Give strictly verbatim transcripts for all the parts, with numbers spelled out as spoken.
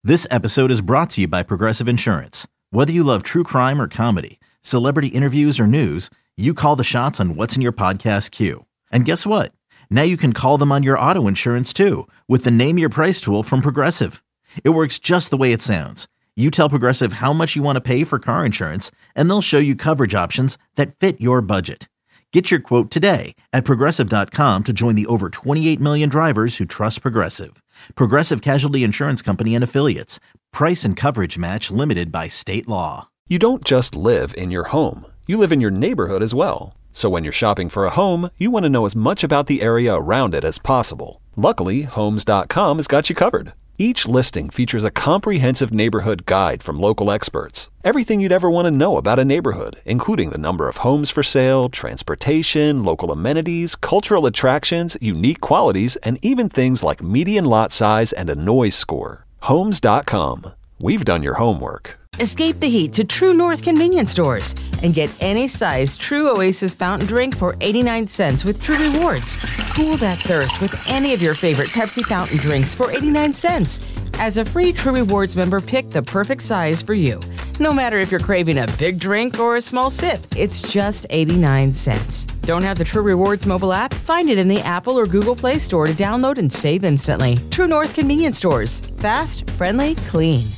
This episode is brought to you by Progressive Insurance. Whether you love true crime or comedy, celebrity interviews or news, you call the shots on what's in your podcast queue. And guess what? Now you can call them on your auto insurance too with the Name Your Price tool from Progressive. It works just the way it sounds. You tell Progressive how much you want to pay for car insurance, and they'll show you coverage options that fit your budget. Get your quote today at Progressive dot com to join the over twenty-eight million drivers who trust Progressive. Progressive Casualty Insurance Company and Affiliates. Price and coverage match limited by state law. You don't just live in your home. You live in your neighborhood as well. So when you're shopping for a home, you want to know as much about the area around it as possible. Luckily, Homes dot com has got you covered. Each listing features a comprehensive neighborhood guide from local experts. Everything you'd ever want to know about a neighborhood, including the number of homes for sale, transportation, local amenities, cultural attractions, unique qualities, and even things like median lot size and a noise score. Homes dot com. We've done your homework. Escape the heat to True North convenience stores and get any size True Oasis fountain drink for eighty-nine cents with True Rewards. Cool that thirst with any of your favorite Pepsi fountain drinks for eighty-nine cents. As a free True Rewards member, pick the perfect size for you. No matter if you're craving a big drink or a small sip, it's just eighty-nine cents. Don't have the True Rewards mobile app? Find it in the Apple or Google Play Store to download and save instantly. True North convenience stores. Fast, friendly, clean.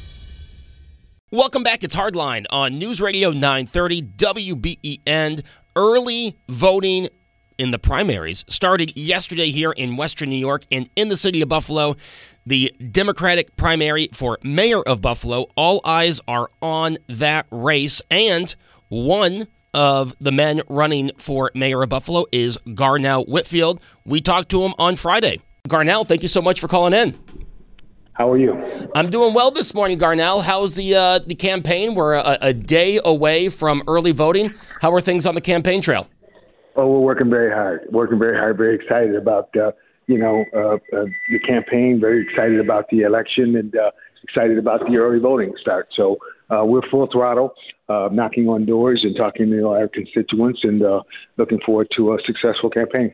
Welcome back. It's Hardline on News Radio nine thirty W B E N. Early voting in the primaries started yesterday here in Western New York and in the city of Buffalo. The Democratic primary for mayor of Buffalo. All eyes are on that race. And one of the men running for mayor of Buffalo is Garnell Whitfield. We talked to him on Friday. Garnell, thank you so much for calling in. How are you? I'm doing well this morning, Garnell. How's the uh, the campaign? We're a, a day away from early voting. How are things on the campaign trail? Oh, we're working very hard. Working very hard. Very excited about uh, you know uh, uh, the campaign. Very excited about the election, and uh, excited about the early voting start. So uh, we're full throttle, uh, knocking on doors and talking to our constituents, and uh, looking forward to a successful campaign.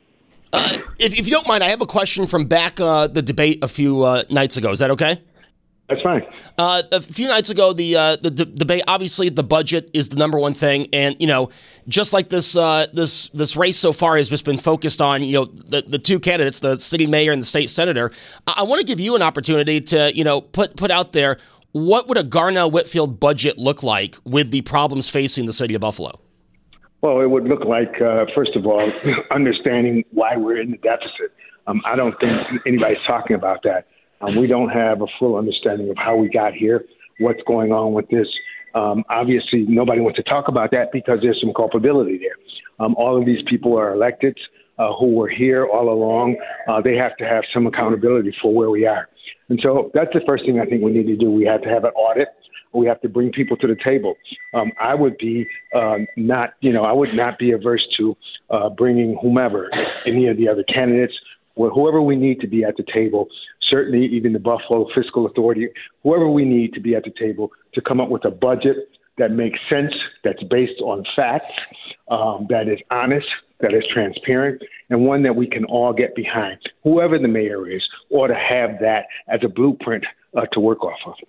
Uh, if, if you don't mind, I have a question from back uh, the debate a few uh, nights ago. Is that okay? That's fine. Uh, a few nights ago, the uh, the d- debate, obviously, the budget is the number one thing, and you know, just like this uh, this this race so far has just been focused on you know the, the two candidates, the city mayor and the state senator. I, I want to give you an opportunity to you know put put out there what would a Garnell Whitfield budget look like with the problems facing the city of Buffalo. Well, it would look like, uh, first of all, understanding why we're in the deficit. Um, I don't think anybody's talking about that. Um, we don't have a full understanding of how we got here, what's going on with this. Um, obviously, nobody wants to talk about that because there's some culpability there. Um, all of these people are elected uh, who were here all along. Uh, they have to have some accountability for where we are. And so that's the first thing I think we need to do. We have to have an audit. We have to bring people to the table. Um, I would be uh, not, you know, I would not be averse to uh, bringing whomever, any of the other candidates, or whoever we need to be at the table, certainly even the Buffalo Fiscal Authority, whoever we need to be at the table to come up with a budget that makes sense, that's based on facts, um, that is honest, that is transparent, and one that we can all get behind. Whoever the mayor is ought to have that as a blueprint uh, to work off of.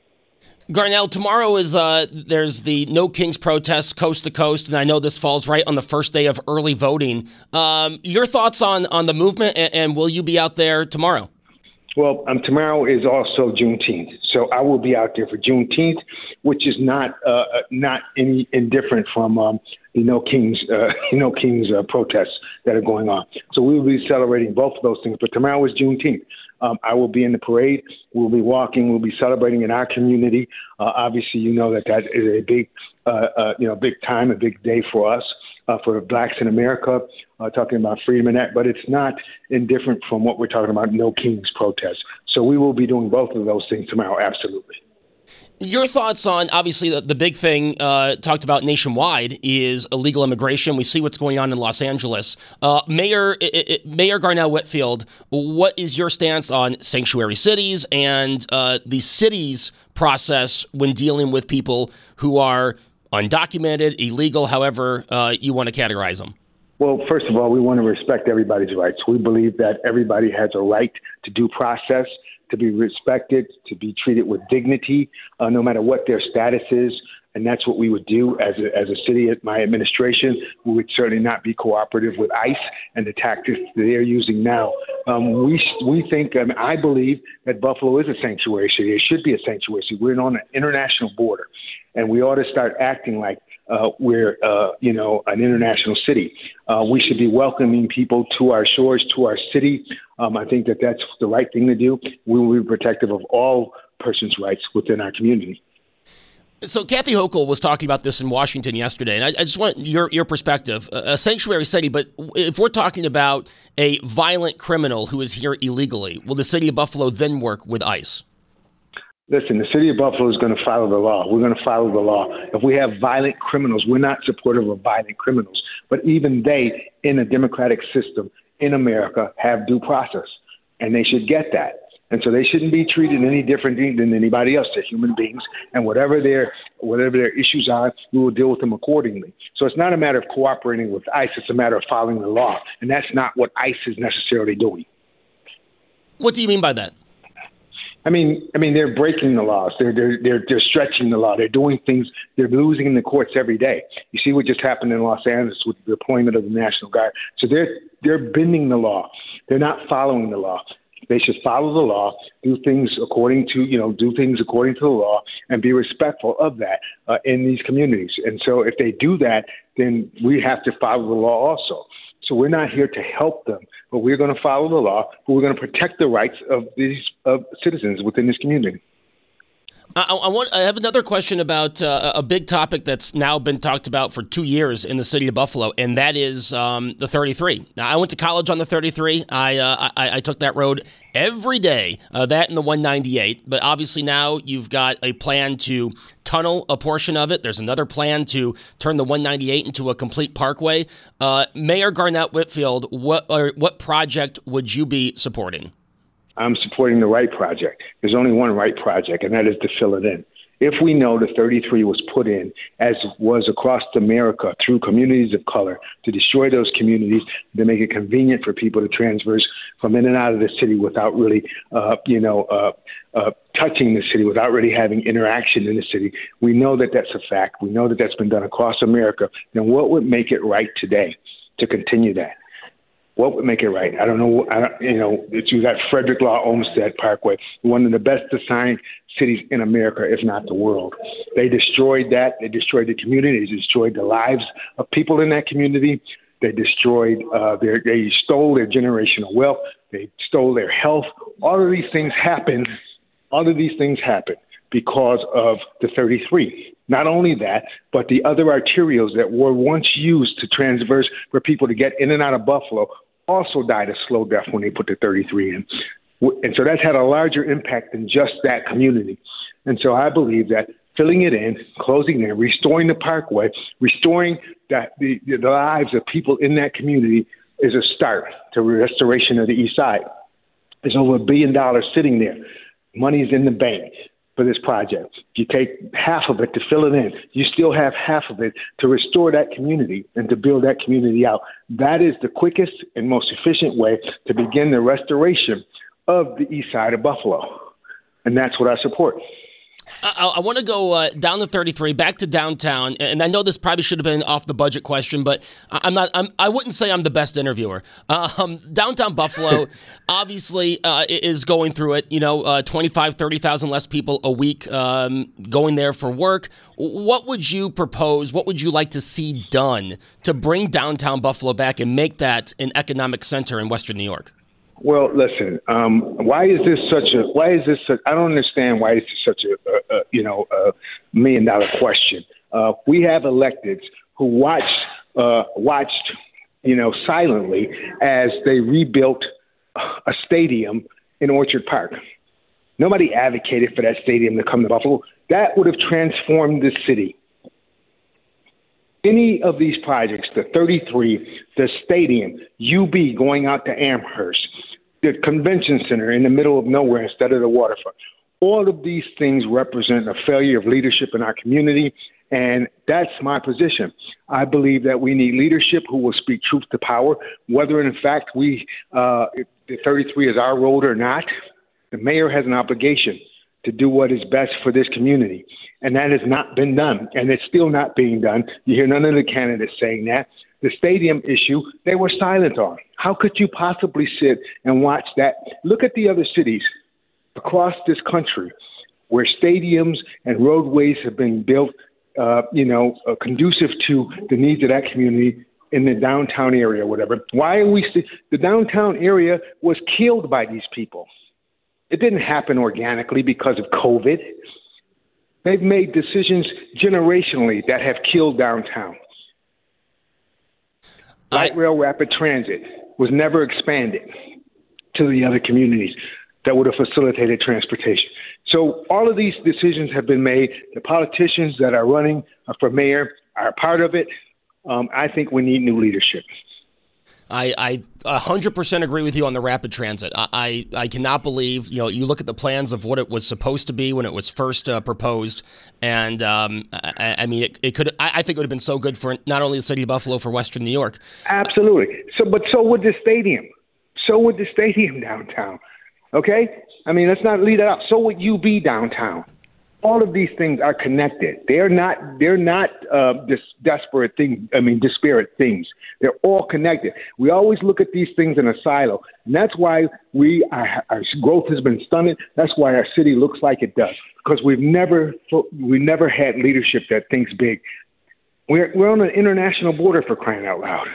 Garnell, tomorrow is uh, there's the No Kings protest coast to coast, and I know this falls right on the first day of early voting. Um, your thoughts on, on the movement, and, and will you be out there tomorrow? Well, um, tomorrow is also Juneteenth, so I will be out there for Juneteenth, which is not uh, not any indifferent from um, the No Kings uh, No Kings uh, protests that are going on. So we will be celebrating both of those things. But tomorrow is Juneteenth. Um, I will be in the parade. We'll be walking. We'll be celebrating in our community. Uh, obviously, you know that that is a big, uh, uh, you know, big time, a big day for us, uh, for blacks in America, uh, talking about freedom and that. But it's not indifferent from what we're talking about, No Kings protests. So we will be doing both of those things tomorrow, absolutely. Your thoughts on, obviously, the, the big thing uh, talked about nationwide is illegal immigration. We see what's going on in Los Angeles. Uh, Mayor it, it, Mayor Garnell Whitfield, what is your stance on sanctuary cities and uh, the city's process when dealing with people who are undocumented, illegal, however uh, you want to categorize them? Well, first of all, we want to respect everybody's rights. We believe that everybody has a right to due process, to be respected, to be treated with dignity, uh, no matter what their status is. And that's what we would do as a, as a city. At my administration, we would certainly not be cooperative with ICE and the tactics that they're using now. Um, we we think, I, mean, I believe that Buffalo is a sanctuary city. It should be a sanctuary city. We're on an international border, and we ought to start acting like uh, we're, uh, you know, an international city. Uh, we should be welcoming people to our shores, to our city. Um, I think that that's the right thing to do. We will be protective of all persons' rights within our community. So Kathy Hochul was talking about this in Washington yesterday, and I, I just want your your perspective. A, a sanctuary city, but if we're talking about a violent criminal who is here illegally, will the city of Buffalo then work with ICE? Listen, the city of Buffalo is going to follow the law. We're going to follow the law. If we have violent criminals, we're not supportive of violent criminals. But even they, in a democratic system in America, have due process, and they should get that. And so they shouldn't be treated any differently than anybody else. They're human beings, and whatever their whatever their issues are, we will deal with them accordingly. So it's not a matter of cooperating with ICE; it's a matter of following the law, and that's not what ICE is necessarily doing. What do you mean by that? I mean, I mean they're breaking the laws. They're they're they're, they're stretching the law. They're doing things. They're losing in the courts every day. You see what just happened in Los Angeles with the deployment of the National Guard. So they're they're bending the law. They're not following the law. They should follow the law, do things according to, you know, do things according to the law, and be respectful of that uh, in these communities. And so if they do that, then we have to follow the law also. So we're not here to help them, but we're going to follow the law, but we're going to protect the rights of these of citizens within this community. I, I want. I have another question about uh, a big topic that's now been talked about for two years in the city of Buffalo, and that is um, the thirty-three. Now, I went to college on the thirty-three. I uh, I, I took that road every day. Uh, that and the one ninety-eight. But obviously now you've got a plan to tunnel a portion of it. There's another plan to turn the one ninety-eight into a complete parkway. Uh, Mayor Garnett Whitfield, what or what project would you be supporting? I'm supporting the right project. There's only one right project, and that is to fill it in. If we know the thirty-three was put in, as was across America, through communities of color, to destroy those communities, to make it convenient for people to transverse from in and out of the city without really, uh, you know, uh, uh, touching the city, without really having interaction in the city. We know that that's a fact. We know that that's been done across America. Then what would make it right today to continue that? What would make it right? I don't know. I don't, you know, it's, you got Frederick Law Olmsted Parkway, one of the best designed cities in America, if not the world. They destroyed that. They destroyed the community. They destroyed the lives of people in that community. They destroyed uh, their. They stole their generational wealth. They stole their health. All of these things happened. All of these things happened because of the thirty-three. Not only that, but the other arterials that were once used to transverse for people to get in and out of Buffalo also died a slow death when they put the thirty-three in. And so that's had a larger impact than just that community. And so I believe that filling it in, closing it, restoring the parkway, restoring that the, the lives of people in that community is a start to restoration of the East Side. There's over a billion dollars sitting there. Money's in the bank for this project. You take half of it to fill it in. You still have half of it to restore that community and to build that community out. That is the quickest and most efficient way to begin the restoration of the east side of Buffalo. And that's what I support. I, I want to go uh, down the thirty-three, back to downtown, and I know this probably should have been off the budget question, but I'm not. I'm, I wouldn't say I'm the best interviewer. Um, downtown Buffalo, obviously, uh, is going through it. You know, uh, twenty-five, thirty thousand less people a week um, going there for work. What would you propose? What would you like to see done to bring downtown Buffalo back and make that an economic center in Western New York? Well, listen. Um, why is this such a? Why is this? Such, I don't understand why it's such a, a, a you know a million dollar question. Uh, we have electeds who watched uh, watched you know silently as they rebuilt a stadium in Orchard Park. Nobody advocated for that stadium to come to Buffalo. That would have transformed the city. Any of these projects, the thirty-three, the stadium, U B going out to Amherst, the convention center in the middle of nowhere instead of the waterfront, all of these things represent a failure of leadership in our community, and that's my position. I believe that we need leadership who will speak truth to power, whether in fact we uh, the thirty-three is our road or not. The mayor has an obligation to do what is best for this community. And that has not been done. And it's still not being done. You hear none of the candidates saying that. The stadium issue, they were silent on. How could you possibly sit and watch that? Look at the other cities across this country where stadiums and roadways have been built, uh, you know, uh, conducive to the needs of that community in the downtown area or whatever. Why are we st- the downtown area was killed by these people. It didn't happen organically because of COVID. They've made decisions generationally that have killed downtown. Light I, rail rapid transit was never expanded to the other communities that would have facilitated transportation. So all of these decisions have been made. The politicians that are running for mayor are part of it. Um, I think we need new leadership. I, I one hundred percent agree with you on the rapid transit. I, I, I cannot believe, you know, you look at the plans of what it was supposed to be when it was first uh, proposed, and um, I, I mean, it, it could. I, I think it would have been so good for not only the city of Buffalo, for Western New York. Absolutely. So, but so would the stadium. So would the stadium downtown. Okay? I mean, let's not leave that out. So would U B downtown. All of these things are connected. They're not. They're not uh, dis- desperate things. I mean, disparate things. They're all connected. We always look at these things in a silo, and that's why we our, our growth has been stunted. That's why our city looks like it does, because we've never we never had leadership that thinks big. We're we're on an international border, for crying out loud.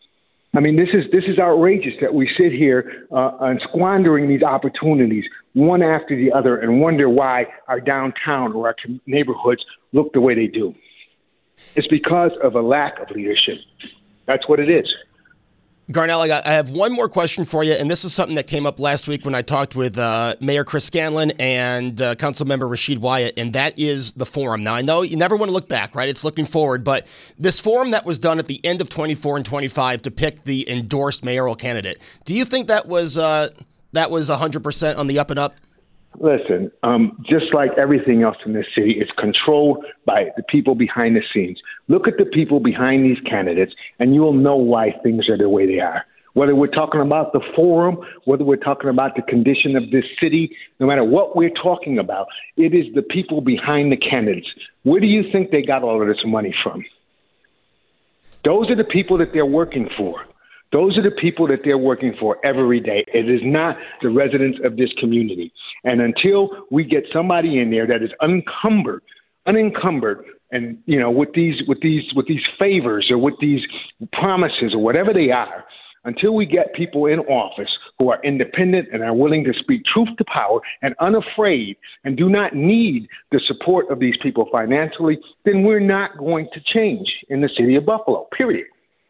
I mean, this is this is outrageous that we sit here uh, and squandering these opportunities one after the other and wonder why our downtown or our neighborhoods look the way they do. It's because of a lack of leadership. That's what it is. Garnell, I, got, I have one more question for you, and this is something that came up last week when I talked with uh, Mayor Chris Scanlon and uh, Councilmember Rasheed Wyatt, and that is the forum. Now, I know you never want to look back, right? It's looking forward, but this forum that was done at the end of twenty-four and twenty-five to pick the endorsed mayoral candidate, do you think that was uh, that was one hundred percent on the up and up? Listen, um, just like everything else in this city, it's controlled by the people behind the scenes. Look at the people behind these candidates, and you will know why things are the way they are. Whether we're talking about the forum, whether we're talking about the condition of this city, no matter what we're talking about, it is the people behind the candidates. Where do you think they got all of this money from? Those are the people that they're working for. Those are the people that they're working for every day. It is not the residents of this community. And until we get somebody in there that is unencumbered, unencumbered, and you know, with these, with these, with these favors or with these promises or whatever they are, until we get people in office who are independent and are willing to speak truth to power and unafraid and do not need the support of these people financially, then we're not going to change in the city of Buffalo, period.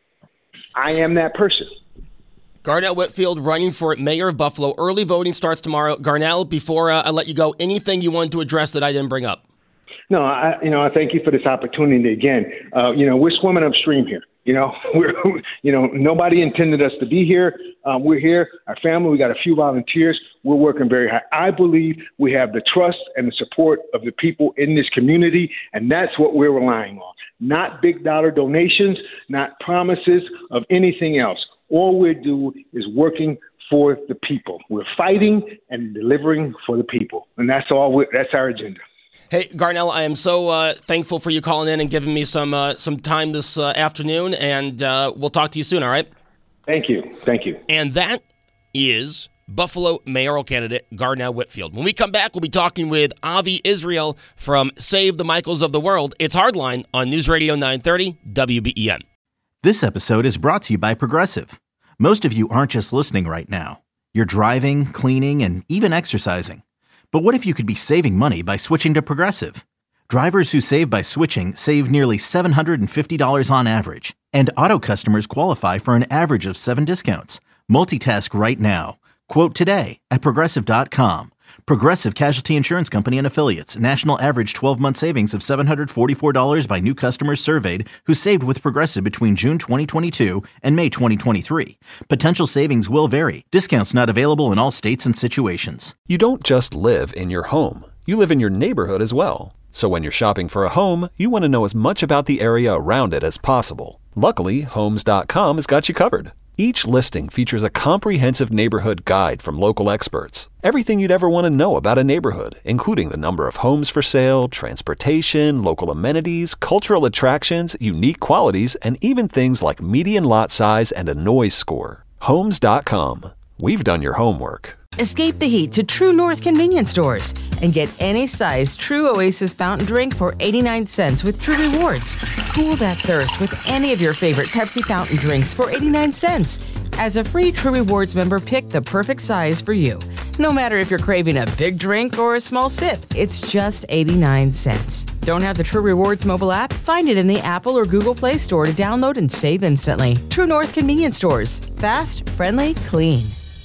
I am that person. Garnell Whitfield running for mayor of Buffalo. Early voting starts tomorrow. Garnell, before uh, I let you go, anything you wanted to address that I didn't bring up? No, I, you know, I thank you for this opportunity again. Uh, you know, we're swimming upstream here. You know, we're, you know, nobody intended us to be here. Um, we're here, our family. We got a few volunteers. We're working very hard. I believe we have the trust and the support of the people in this community, and that's what we're relying on. Not big dollar donations, not promises of anything else. All we do is working for the people. We're fighting and delivering for the people, and that's all. We're, that's our agenda. Hey, Garnell, I am so uh, thankful for you calling in and giving me some uh, some time this uh, afternoon, and uh, we'll talk to you soon, all right? Thank you. Thank you. And that is Buffalo mayoral candidate Garnell Whitfield. When we come back, we'll be talking with Avi Israel from Save the Michaels of the World. It's Hardline on News Radio nine thirty W B E N. This episode is brought to you by Progressive. Most of you aren't just listening right now. You're driving, cleaning, and even exercising. But what if you could be saving money by switching to Progressive? Drivers who save by switching save nearly seven hundred fifty dollars on average. And auto customers qualify for an average of seven discounts. Multitask right now. Quote today at Progressive dot com. Progressive Casualty Insurance Company and Affiliates. National average twelve-month savings of seven hundred forty-four dollars by new customers surveyed who saved with Progressive between June twenty twenty-two and May twenty twenty-three. Potential savings will vary. Discounts not available in all states and situations. You don't just live in your home. You live in your neighborhood as well. So when you're shopping for a home, you want to know as much about the area around it as possible. Luckily, Homes dot com has got you covered. Each listing features a comprehensive neighborhood guide from local experts. Everything you'd ever want to know about a neighborhood, including the number of homes for sale, transportation, local amenities, cultural attractions, unique qualities, and even things like median lot size and a noise score. Homes dot com. We've done your homework. Escape the heat to True North convenience stores and get any size True Oasis fountain drink for eighty-nine cents with True Rewards. Cool that thirst with any of your favorite Pepsi fountain drinks for eighty-nine cents. As a free True Rewards member, pick the perfect size for you. No matter if you're craving a big drink or a small sip, it's just eighty-nine cents. Don't have the True Rewards mobile app? Find it in the Apple or Google Play Store to download and save instantly. True North convenience stores. Fast, friendly, clean.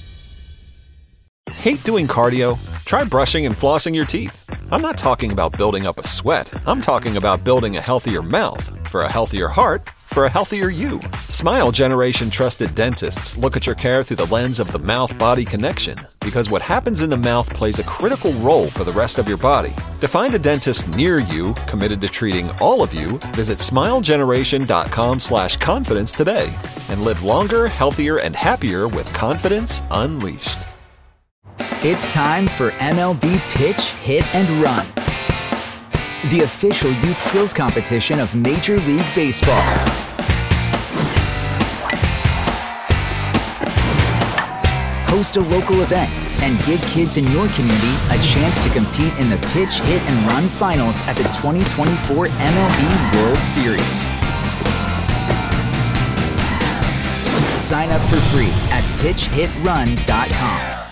Hate doing cardio? Try brushing and flossing your teeth. I'm not talking about building up a sweat. I'm talking about building a healthier mouth for a healthier heart for a healthier you. Smile Generation trusted dentists look at your care through the lens of the mouth-body connection, because what happens in the mouth plays a critical role for the rest of your body. To find a dentist near you committed to treating all of you, visit smilegeneration.com slash confidence today and live longer, healthier, and happier with confidence unleashed. It's time for M L B Pitch, Hit, and Run, the official youth skills competition of Major League Baseball. Host a local event and give kids in your community a chance to compete in the Pitch, Hit, and Run finals at the twenty twenty-four M L B World Series. Sign up for free at pitch hit run dot com.